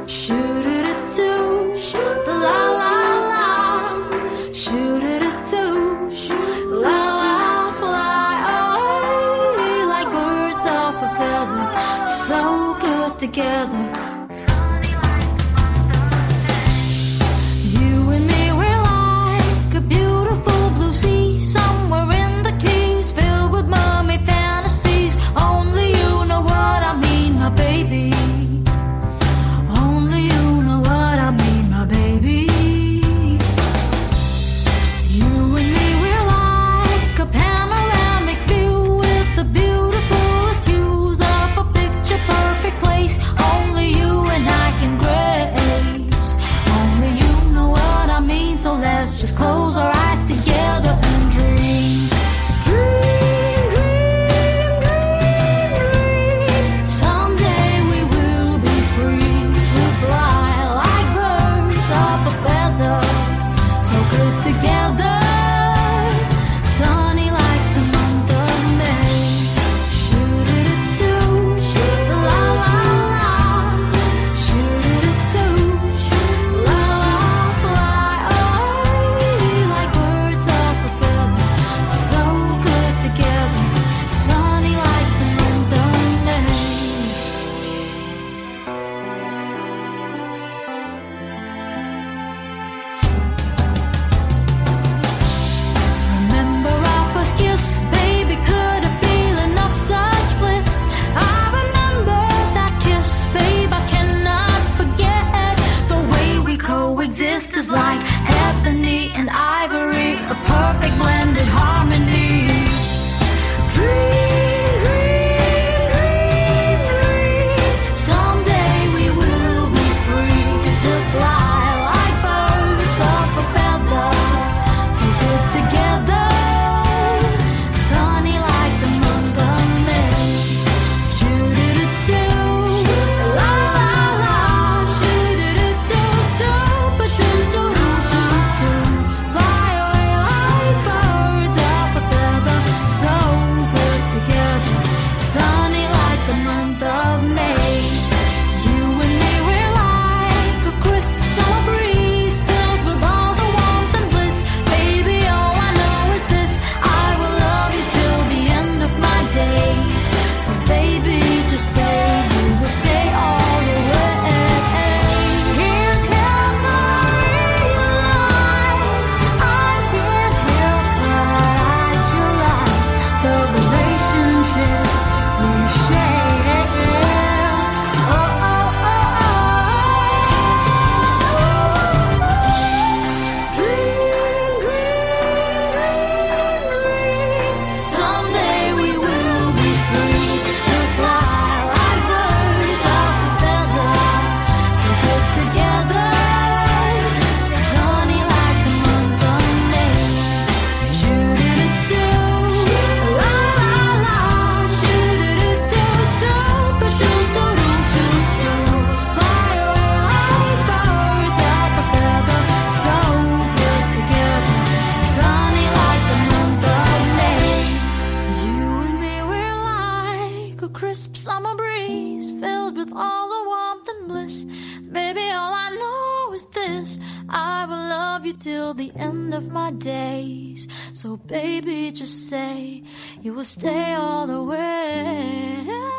Shoo-doo-doo-doo, la la la. Shoo-doo-doo-doo, la la. Fly away like birds off a feather, so good together. You and me, we're like a beautiful blue sea somewhere in the Keys, filled with mermaid fantasies. Only you know what I mean, my baby. Only you know what I mean, my baby. You and me, we're like a panoramic view with the beautifulest views of a picture-perfect place. Only you and I can grace. Only you know what I mean, so let's just close our eyes together and dream. Dream, dream, dream, dream. Someday we will be free to fly like birds off a feather, so good together. Sunny like the month of May. Shoo-doo-doo-doo, la la la. Shoo-doo-doo-doo, la la. Fly away like birds off a feather, so good together. Sunny like the month of May. Remember our first kiss, baby, could I feel enough such bliss? I remember that kiss, babe, I cannot forget. The way we coexist is like ebony and ivory, a perfect blended harmony. Dream, dream, dream, dream. Someday we will be free to fly like birds off a feather, so good together. Sunny like the month of May. Shoo-doo-doo-doo, la la la. Shoo-doo-doo-doo-doo, ba-doo-doo-doo-doo-doo. Fly away like birds off a feather, so good together. Sunny like the month of May. You and me, we're like a crisp summer breeze, filled with all the warmth and bliss. Baby, all I know is this: I will love you till the end of my days. So baby, just say you will stay all the way. Can't help but realize, I can't help but idealize the relationship we share. Oh, oh, oh, oh. Dream, dream, dream, dream. Someday we will be free to fly like birds off a feather, so good together. Sunny like the month of May. Shoo-doo-doo-doo, la la la. Shoo-doo-doo-doo-doo, ba-doo-doo-doo-doo-doo. Fly away like birds off a feather, so good together. Sunny like the month of May. You and me, we're like a crisp summer breeze, filled with all the warmth and bliss. Baby, all I know is this: I will love you till the end of my days. So baby, just say you will stay all the way.